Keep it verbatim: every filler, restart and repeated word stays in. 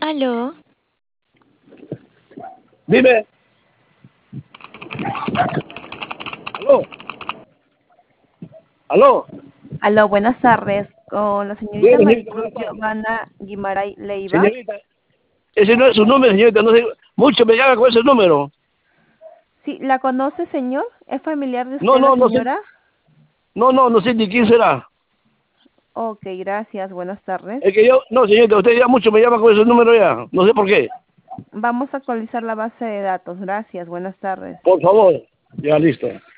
Aló. Dime. Aló. Aló. Aló, buenas tardes. Con la señorita Bien, señorita, Maricruz buenas tardes. Giovanna Guimaray Leiva. Señorita, ese no es su número, señorita. No sé, mucho me llama con ese número. Sí, ¿la conoce, señor? ¿Es familiar de No, usted, la no, no sé. señora? No, no, no sé ni quién será. Ok, gracias. Buenas tardes. Es que yo, no, señorita, usted ya mucho me llama con ese número ya. No sé por qué. Vamos a actualizar la base de datos. Gracias. Buenas tardes. Por favor. Ya, listo.